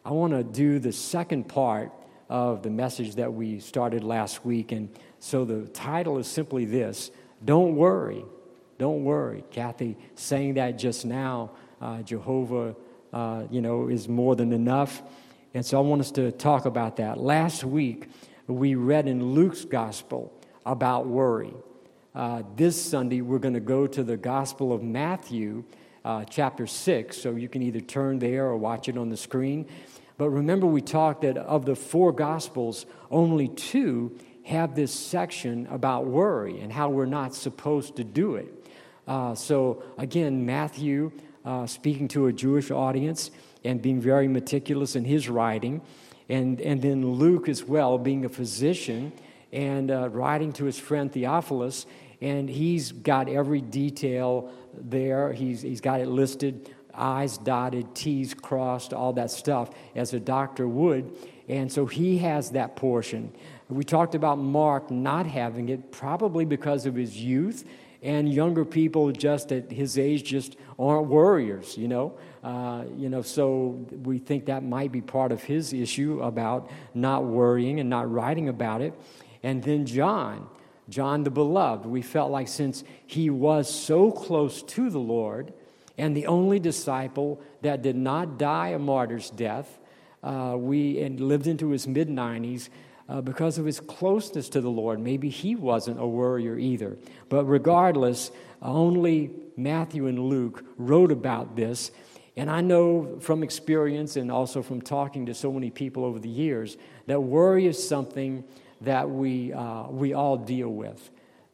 I want to do the second part of the message that we started last week. And so the title is simply this: Don't worry. Don't worry. Kathy saying that just now, Jehovah, is more than enough. And so I want us to talk about that. Last week, we read in Luke's gospel about worry. This Sunday, we're going to go to the Gospel of Matthew, chapter 6. So you can either turn there or watch it on the screen. But remember, we talked that of the four Gospels, only two have this section about worry and how we're not supposed to do it. So again, Matthew speaking to a Jewish audience and being very meticulous in his writing, and then Luke as well, being a physician and writing to his friend Theophilus, and he's got every detail there. He's got it listed, I's dotted, T's crossed, all that stuff, as a doctor would. And so he has that portion. We talked about Mark not having it, probably because of his youth, and younger people just at his age just aren't worriers, So we think that might be part of his issue about not worrying and not writing about it. And then John the beloved, we felt like since he was so close to the Lord and the only disciple that did not die a martyr's death, and lived into his mid-90s, because of his closeness to the Lord. Maybe he wasn't a worrier either. But regardless, only Matthew and Luke wrote about this. And I know from experience and also from talking to so many people over the years that worry is something that we all deal with.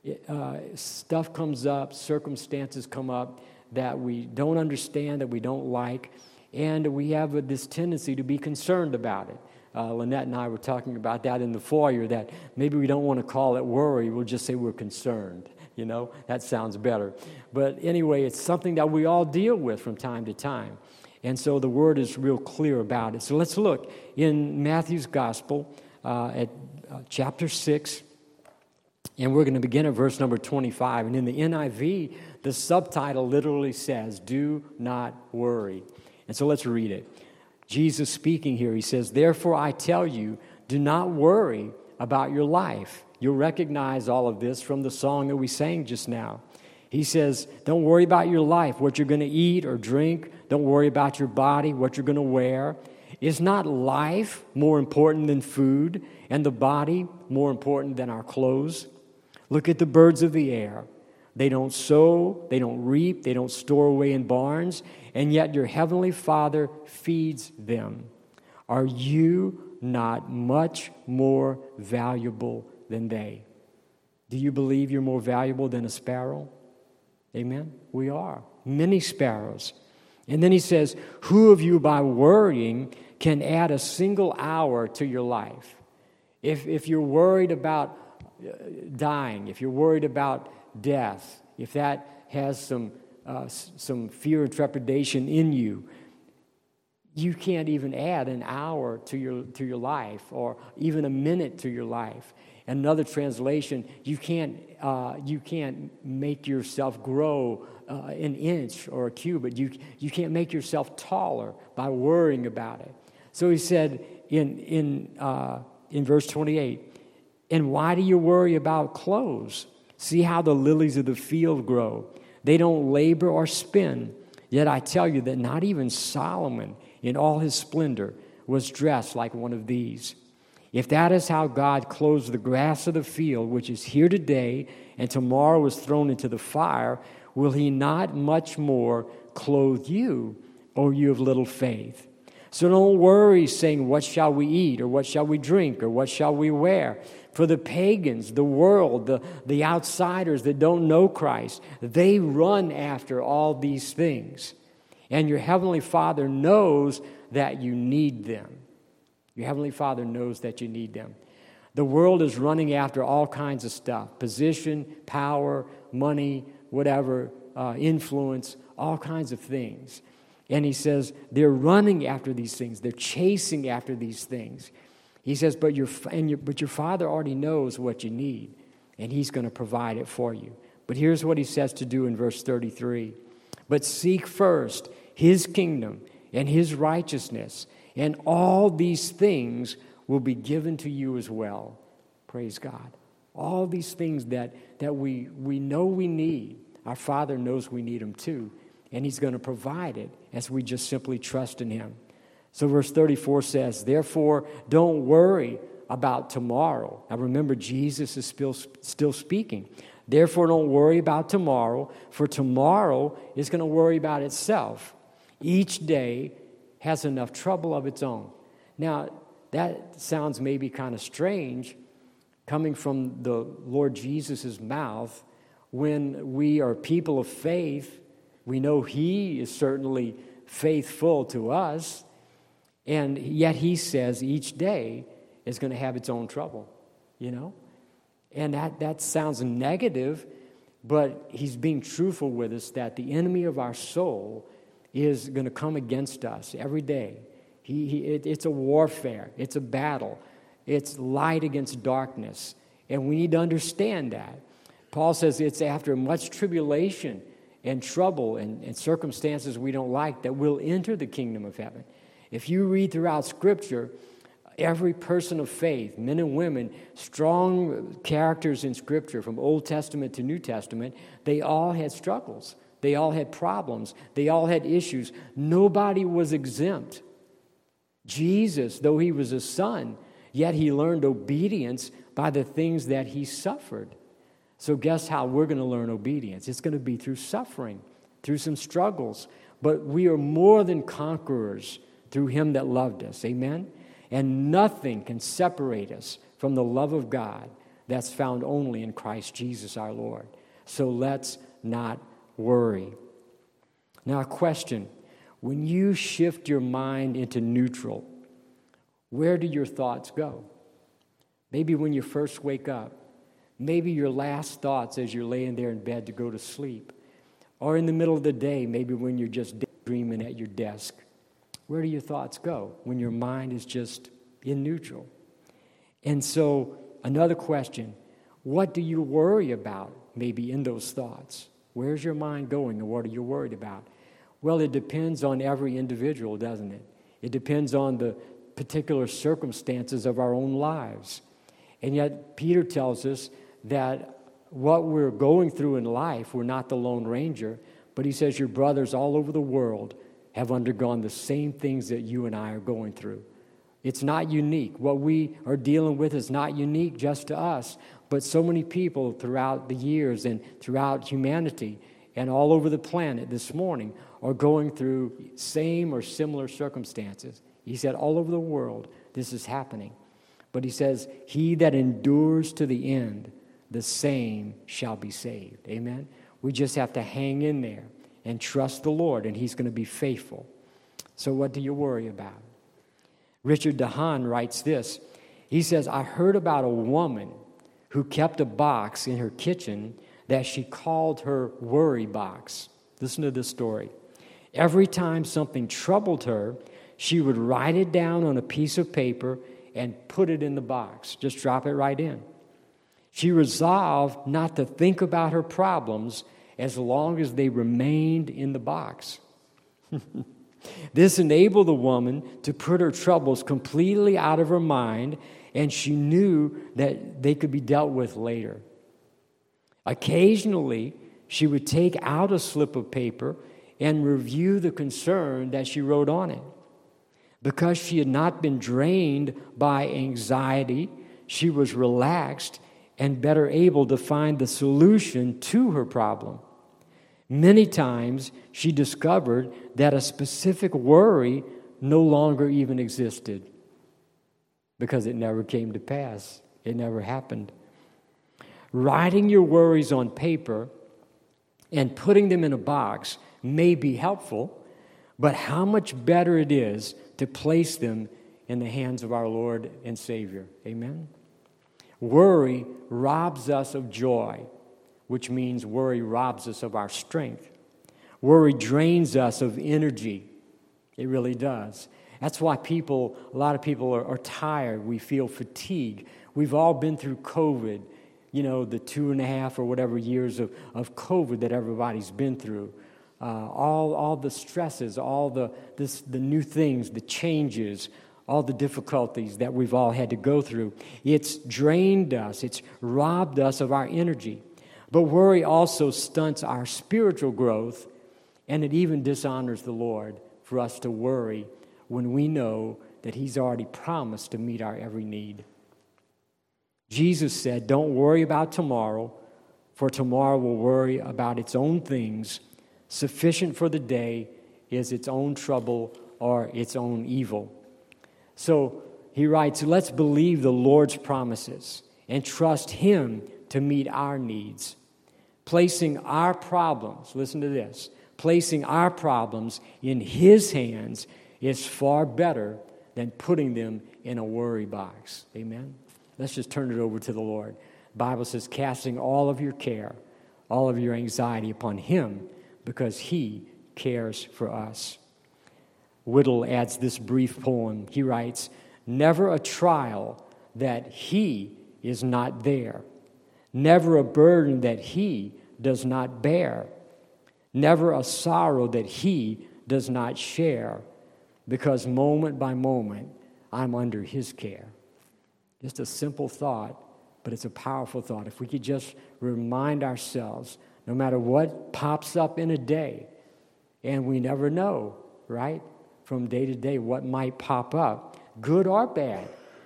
Stuff comes up, circumstances come up that we don't understand, that we don't like, and we have this tendency to be concerned about it. Lynette and I were talking about that in the foyer, that maybe we don't want to call it worry, we'll just say we're concerned. That sounds better. But anyway, it's something that we all deal with from time to time. And so the word is real clear about it. So let's look in Matthew's gospel at chapter 6, and we're going to begin at verse number 25. And in the NIV, the subtitle literally says, "Do not worry." And so let's read it. Jesus speaking here, he says, "Therefore I tell you, do not worry about your life." You'll recognize all of this from the song that we sang just now. He says, don't worry about your life, what you're going to eat or drink. Don't worry about your body, what you're going to wear. Is not life more important than food, and the body more important than our clothes? Look at the birds of the air. They don't sow, they don't reap, they don't store away in barns, and yet your heavenly Father feeds them. Are you not much more valuable than they? Do you believe you're more valuable than a sparrow? Amen? We are. Many sparrows. And then he says, who of you by worrying can add a single hour to your life? If you're worried about dying, if you're worried about death, if that has some fear and trepidation in you, you can't even add an hour to your life, or even a minute to your life. Another translation, you can't make yourself grow an inch or a cubit. You can't make yourself taller by worrying about it. So he said in verse 28, and why do you worry about clothes? See how the lilies of the field grow. They don't labor or spin. Yet I tell you that not even Solomon in all his splendor was dressed like one of these. If that is how God clothes the grass of the field, which is here today and tomorrow is thrown into the fire, will he not much more clothe you, O you of little faith? So don't worry saying, what shall we eat, or what shall we drink, or what shall we wear? For the pagans, the world, the outsiders that don't know Christ, they run after all these things. And your heavenly Father knows that you need them. Your heavenly Father knows that you need them. The world is running after all kinds of stuff: position, power, money, whatever, influence, all kinds of things. And he says they're running after these things. They're chasing after these things. He says, but your Father already knows what you need, and he's going to provide it for you. But here's what he says to do in verse 33. But seek first his kingdom and his righteousness, And all these things will be given to you as well. Praise God. All these things that we know we need, our Father knows we need them too. And He's going to provide it as we just simply trust in Him. So verse 34 says, therefore, don't worry about tomorrow. Now remember, Jesus is still speaking. Therefore, don't worry about tomorrow, for tomorrow is going to worry about itself. Each day has enough trouble of its own. Now, that sounds maybe kind of strange coming from the Lord Jesus' mouth. When we are people of faith, we know He is certainly faithful to us, and yet He says each day is going to have its own trouble, And that sounds negative, but He's being truthful with us that the enemy of our soul is going to come against us every day. It's a warfare. It's a battle. It's light against darkness. And we need to understand that. Paul says it's after much tribulation and trouble and circumstances we don't like that we'll enter the kingdom of heaven. If you read throughout Scripture, every person of faith, men and women, strong characters in Scripture from Old Testament to New Testament, they all had struggles. They all had problems. They all had issues. Nobody was exempt. Jesus, though He was a son, yet He learned obedience by the things that He suffered. So guess how we're going to learn obedience? It's going to be through suffering, through some struggles. But we are more than conquerors through Him that loved us. Amen? And nothing can separate us from the love of God that's found only in Christ Jesus our Lord. So let's not worry. Now, a question. When you shift your mind into neutral, where do your thoughts go? Maybe when you first wake up. Maybe your last thoughts as you're laying there in bed to go to sleep. Or in the middle of the day, maybe when you're just daydreaming at your desk. Where do your thoughts go when your mind is just in neutral? And so, another question, what do you worry about maybe in those thoughts? Where's your mind going and what are you worried about? Well, it depends on every individual, doesn't it? It depends on the particular circumstances of our own lives. And yet, Peter tells us that what we're going through in life, we're not the Lone Ranger, but he says your brothers all over the world have undergone the same things that you and I are going through. It's not unique. What we are dealing with is not unique just to us, but so many people throughout the years and throughout humanity and all over the planet this morning are going through same or similar circumstances. He said all over the world this is happening. But he says, he that endures to the end, the same shall be saved. Amen? We just have to hang in there and trust the Lord, and He's going to be faithful. So what do you worry about? Richard DeHaan writes this. He says, I heard about a woman who kept a box in her kitchen that she called her worry box. Listen to this story. Every time something troubled her, she would write it down on a piece of paper and put it in the box. Just drop it right in. She resolved not to think about her problems as long as they remained in the box. This enabled the woman to put her troubles completely out of her mind, and she knew that they could be dealt with later. Occasionally, she would take out a slip of paper and review the concern that she wrote on it. Because she had not been drained by anxiety, she was relaxed and better able to find the solution to her problem. Many times, she discovered that a specific worry no longer even existed because it never came to pass. It never happened. Writing your worries on paper and putting them in a box may be helpful, but how much better it is to place them in the hands of our Lord and Savior. Amen? Worry robs us of joy, which means worry robs us of our strength. Worry drains us of energy. It really does. That's why a lot of people are tired. We feel fatigue. We've all been through COVID, the 2.5 or whatever years of COVID that everybody's been through. all the stresses, all the new things, the changes, all the difficulties that we've all had to go through. It's drained us. It's robbed us of our energy. But worry also stunts our spiritual growth, and it even dishonors the Lord for us to worry when we know that He's already promised to meet our every need. Jesus said, "Don't worry about tomorrow, for tomorrow will worry about its own things. Sufficient for the day is its own trouble or its own evil." So he writes, let's believe the Lord's promises and trust Him to meet our needs. Placing our problems, listen to this, placing our problems in His hands is far better than putting them in a worry box. Amen? Let's just turn it over to the Lord. The Bible says, casting all of your care, all of your anxiety upon Him, because He cares for us. Whittle adds this brief poem. He writes, never a trial that He is not there, never a burden that He does not bear, never a sorrow that He does not share, because moment by moment I'm under His care. Just a simple thought, but it's a powerful thought. If we could just remind ourselves, no matter what pops up in a day, and we never know, right, from day to day what might pop up, good or bad,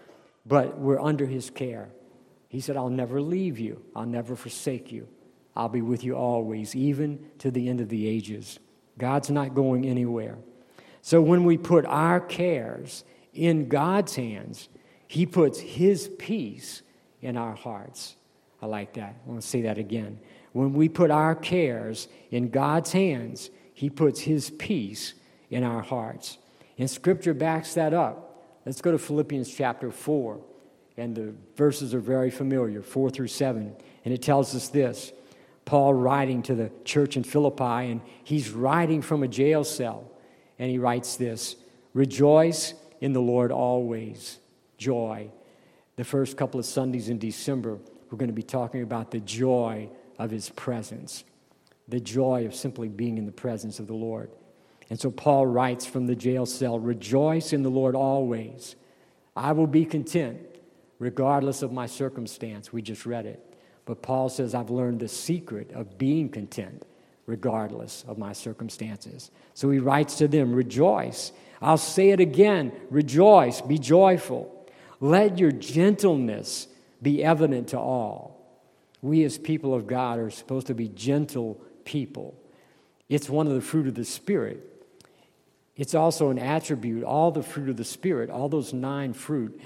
but we're under His care. He said, I'll never leave you. I'll never forsake you. I'll be with you always, even to the end of the ages. God's not going anywhere. So when we put our cares in God's hands, He puts His peace in our hearts. I like that. I want to say that again. When we put our cares in God's hands, He puts His peace in our hearts. And Scripture backs that up. Let's go to Philippians chapter 4. And the verses are very familiar, 4 through 7. And it tells us this. Paul writing to the church in Philippi, and he's writing from a jail cell. And he writes this, rejoice in the Lord always. Joy. The first couple of Sundays in December, we're going to be talking about the joy of His presence. The joy of simply being in the presence of the Lord. And so Paul writes from the jail cell, rejoice in the Lord always. I will be content regardless of my circumstance. We just read it. But Paul says, I've learned the secret of being content regardless of my circumstances. So he writes to them, rejoice. I'll say it again, rejoice, be joyful. Let your gentleness be evident to all. We as people of God are supposed to be gentle people. It's one of the fruit of the Spirit. It's also an attribute, all the fruit of the Spirit, all those 9 fruit,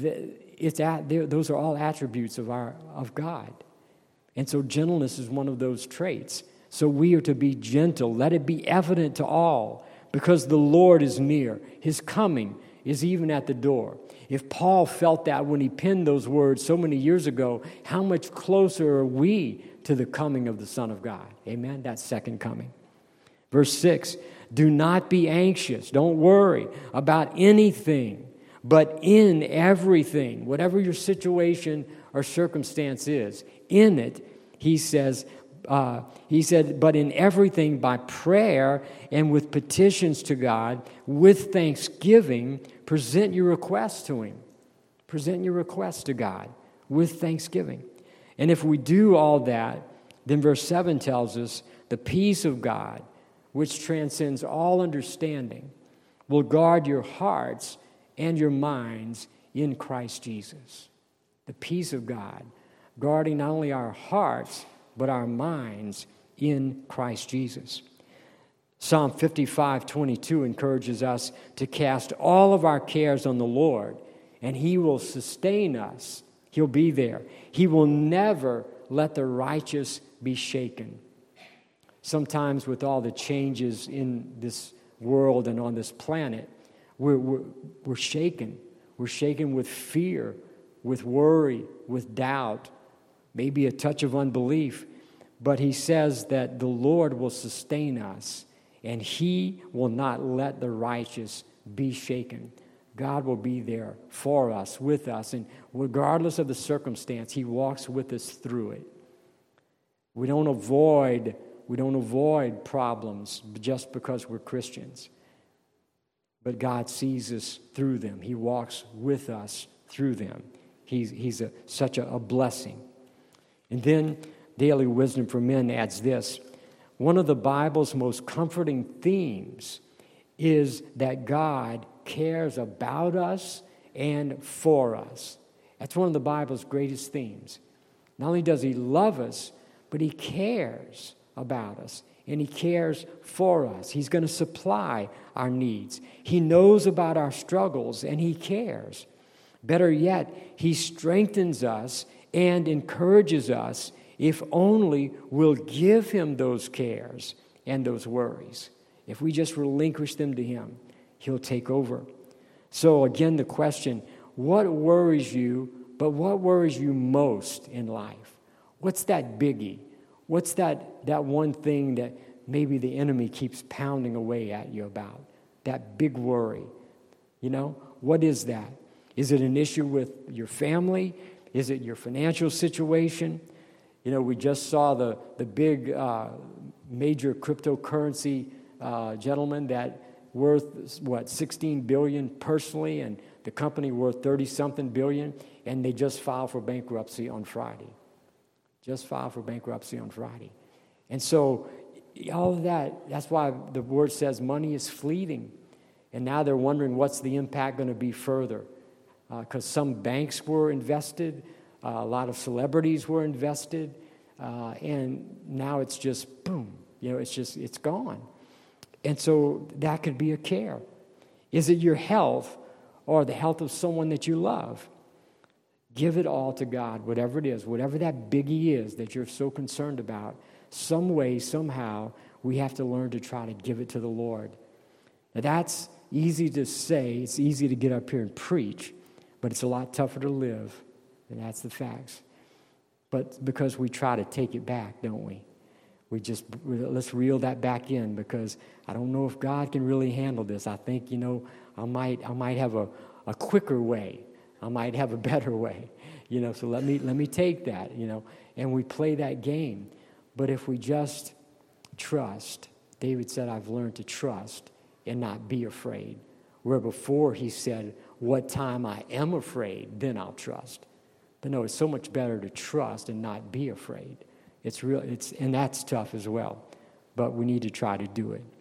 those are all attributes of God. And so gentleness is one of those traits. So we are to be gentle. Let it be evident to all, because the Lord is near. His coming is even at the door. If Paul felt that when he penned those words so many years ago, how much closer are we to the coming of the Son of God? Amen? That second coming. Verse 6, do not be anxious. Don't worry about anything, but in everything, whatever your situation or circumstance is, in it, he said, but in everything by prayer and with petitions to God, with thanksgiving, present your requests to Him. Present your requests to God with thanksgiving. And if we do all that, then verse 7 tells us the peace of God, which transcends all understanding, will guard your hearts and your minds in Christ Jesus. The peace of God, guarding not only our hearts, but our minds in Christ Jesus. Psalm 55:22 encourages us to cast all of our cares on the Lord, and He will sustain us. He'll be there. He will never let the righteous be shaken. Sometimes with all the changes in this world and on this planet, we're shaken. We're shaken with fear, with worry, with doubt, maybe a touch of unbelief. But He says that the Lord will sustain us, and He will not let the righteous be shaken. God will be there for us, with us, and regardless of the circumstance, He walks with us through it. We don't avoid We don't avoid problems just because we're Christians. But God sees us through them. He walks with us through them. He's such a blessing. And then Daily Wisdom for Men adds this. One of the Bible's most comforting themes is that God cares about us and for us. That's one of the Bible's greatest themes. Not only does He love us, but He cares about us, and He cares for us. He's going to supply our needs. He knows about our struggles, and He cares. Better yet, He strengthens us and encourages us if only we'll give Him those cares and those worries. If we just relinquish them to Him, He'll take over. So again, the question, what worries you, but what worries you most in life? What's that biggie? What's that one thing that maybe the enemy keeps pounding away at you about? That big worry. You know, what is that? Is it an issue with your family? Is it your financial situation? You know, we just saw the big major cryptocurrency gentleman that worth, $16 billion personally, and the company worth 30-something billion, and they just filed for bankruptcy on Friday. And so all of that's why the word says money is fleeting. And now they're wondering what's the impact going to be further. Because some banks were invested, a lot of celebrities were invested, and now it's just boom, it's gone. And so that could be a care. Is it your health or the health of someone that you love? Give it all to God, whatever it is, whatever that biggie is that you're so concerned about. Some way, somehow, we have to learn to try to give it to the Lord. Now that's easy to say. It's easy to get up here and preach, but it's a lot tougher to live, and that's the facts. But because we try to take it back, don't we? Let's reel that back in, because I don't know if God can really handle this. I think, I might have a quicker way. I might have a better way, so let me take that, and we play that game. But if we just trust, David said, I've learned to trust and not be afraid. Where before he said, what time I am afraid, then I'll trust. But no, it's so much better to trust and not be afraid. And that's tough as well. But we need to try to do it.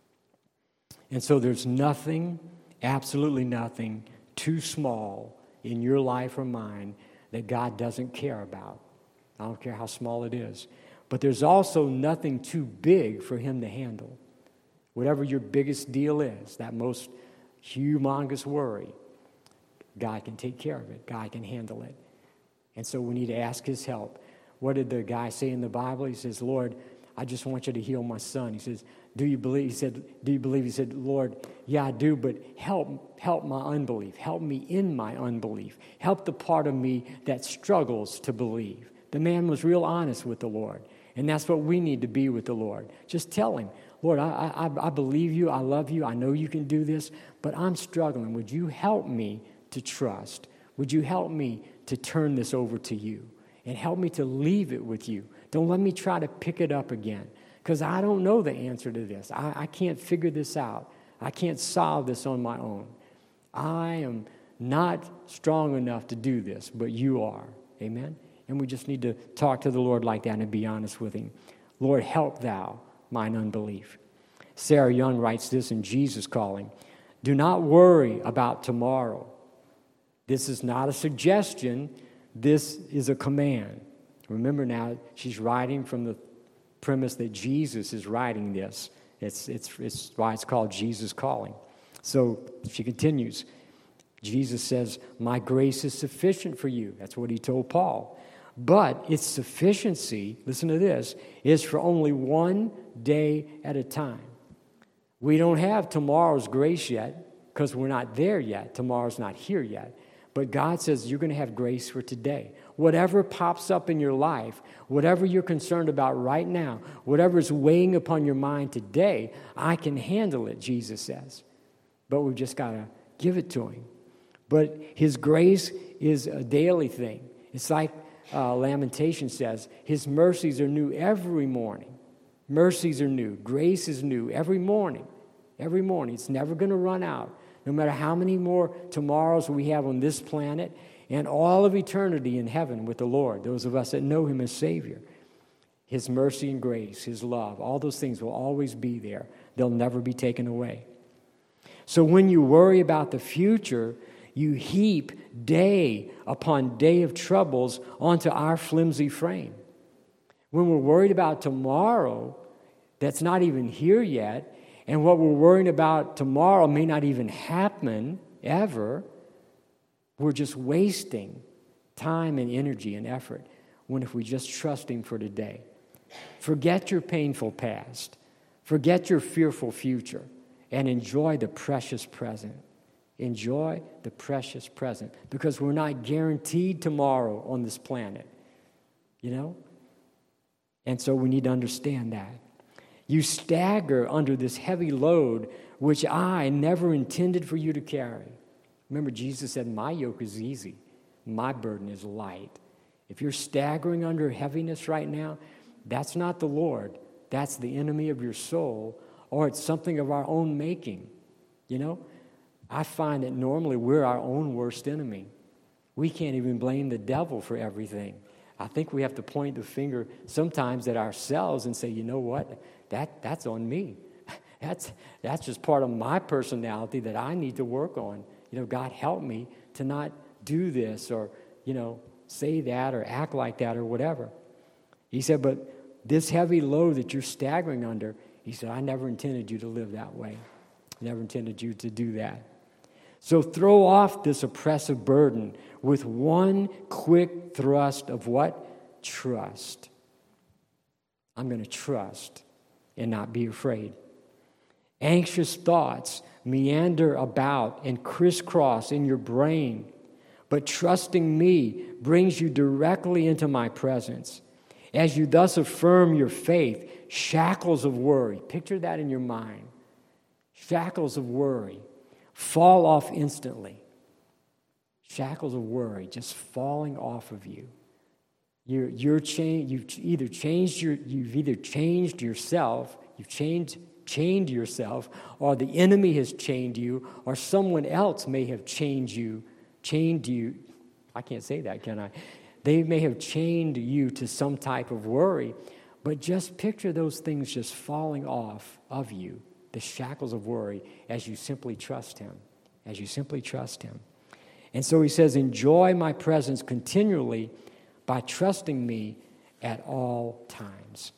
And so there's nothing, absolutely nothing, too small in your life or mine that God doesn't care about. I don't care how small it is. But there's also nothing too big for Him to handle. Whatever your biggest deal is, that most humongous worry, God can take care of it. God can handle it. And so we need to ask His help. What did the guy say in the Bible? He says, Lord, I just want you to heal my son. He says, do you believe? He said, do you believe? He said, Lord, yeah, I do, but help my unbelief. Help me in my unbelief. Help the part of me that struggles to believe. The man was real honest with the Lord. And that's what we need to be with the Lord. Just tell Him, Lord, I believe you. I love you. I know you can do this, but I'm struggling. Would you help me to trust? Would you help me to turn this over to you? And help me to leave it with you. Don't let me try to pick it up again, because I don't know the answer to this. I can't figure this out. I can't solve this on my own. I am not strong enough to do this, but you are. Amen? And we just need to talk to the Lord like that and be honest with Him. Lord, help thou mine unbelief. Sarah Young writes this in Jesus Calling. Do not worry about tomorrow. This is not a suggestion. This is a command. Remember now, she's writing from the premise that Jesus is writing this. It's why it's called Jesus Calling. So she continues. Jesus says, my grace is sufficient for you. That's what He told Paul. But its sufficiency, listen to this, is for only one day at a time. We don't have tomorrow's grace yet because we're not there yet. Tomorrow's not here yet. But God says you're going to have grace for today. Whatever pops up in your life, whatever you're concerned about right now, whatever is weighing upon your mind today, I can handle it, Jesus says. But we've just got to give it to Him. But His grace is a daily thing. It's like Lamentation says, His mercies are new every morning. Mercies are new. Grace is new every morning. Every morning. It's never going to run out. No matter how many more tomorrows we have on this planet and all of eternity in heaven with the Lord, those of us that know him as Savior. His mercy and grace, his love, all those things will always be there. They'll never be taken away. So when you worry about the future, you heap day upon day of troubles onto our flimsy frame. When we're worried about tomorrow, that's not even here yet, and what we're worrying about tomorrow may not even happen ever, we're just wasting time and energy and effort when if we just trust him for today. Forget your painful past. Forget your fearful future and enjoy the precious present. Enjoy the precious present because we're not guaranteed tomorrow on this planet, you know? And so we need to understand that. You stagger under this heavy load which I never intended for you to carry. Remember, Jesus said, my yoke is easy. My burden is light. If you're staggering under heaviness right now, that's not the Lord. That's the enemy of your soul, or it's something of our own making. You know, I find that normally we're our own worst enemy. We can't even blame the devil for everything. I think we have to point the finger sometimes at ourselves and say, you know what, that's on me. That's just part of my personality that I need to work on. You know, God help me to not do this or, you know, say that or act like that or whatever. He said, but this heavy load that you're staggering under, he said, I never intended you to live that way. Never intended you to do that. So throw off this oppressive burden with one quick thrust of what? Trust. I'm going to trust and not be afraid. Anxious thoughts meander about and crisscross in your brain, but trusting me brings you directly into my presence. As you thus affirm your faith, shackles of worry, picture that in your mind, shackles of worry fall off instantly. Shackles of worry just falling off of you. You've either changed yourself, chained yourself, or the enemy has chained you, or someone else may have chained you. I can't say that, can I? They may have chained you to some type of worry, but just picture those things just falling off of you, the shackles of worry, as you simply trust him, And so he says, enjoy my presence continually by trusting me at all times,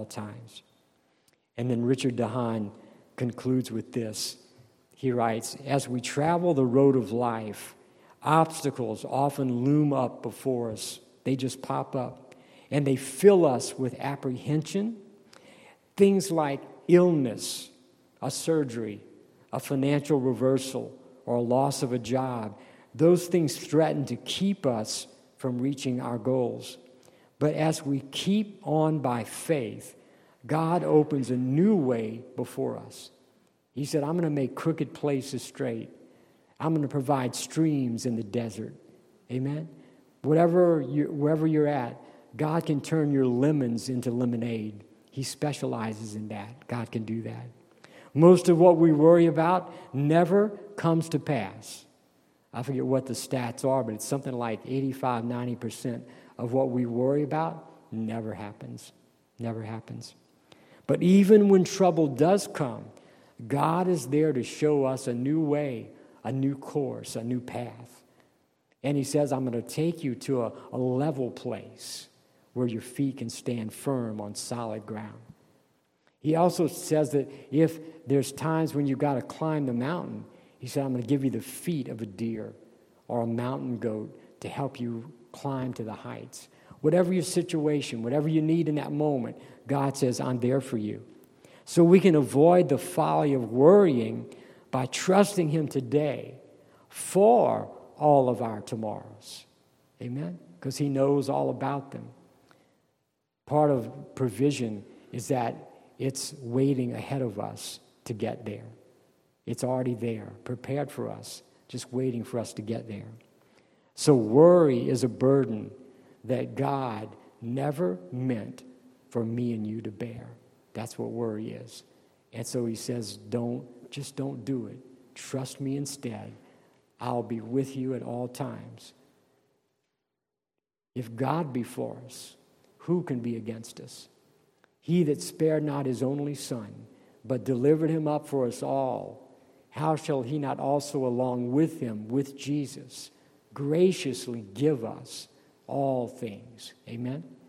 And then Richard DeHaan concludes with this. He writes, as we travel the road of life, obstacles often loom up before us. They just pop up, and they fill us with apprehension. Things like illness, a surgery, a financial reversal, or a loss of a job. Those things threaten to keep us from reaching our goals. But as we keep on by faith, God opens a new way before us. He said, I'm going to make crooked places straight. I'm going to provide streams in the desert. Amen? Wherever you're at, God can turn your lemons into lemonade. He specializes in that. God can do that. Most of what we worry about never comes to pass. I forget what the stats are, but it's something like 85, 90% of what we worry about never happens. Never happens. But even when trouble does come, God is there to show us a new way, a new course, a new path. And he says, I'm going to take you to a level place where your feet can stand firm on solid ground. He also says that if there's times when you've got to climb the mountain, he said, I'm going to give you the feet of a deer or a mountain goat to help you climb to the heights. Whatever your situation, whatever you need in that moment, God says, I'm there for you. So we can avoid the folly of worrying by trusting him today for all of our tomorrows. Amen? Because he knows all about them. Part of provision is that it's waiting ahead of us to get there. It's already there, prepared for us, just waiting for us to get there. So worry is a burden that God never meant for me and you to bear. That's what worry is. And so he says, don't do it. Trust me instead. I'll be with you at all times. If God be for us, who can be against us? He that spared not his only Son, but delivered him up for us all, how shall he not also along with him, with Jesus, graciously give us all things? Amen?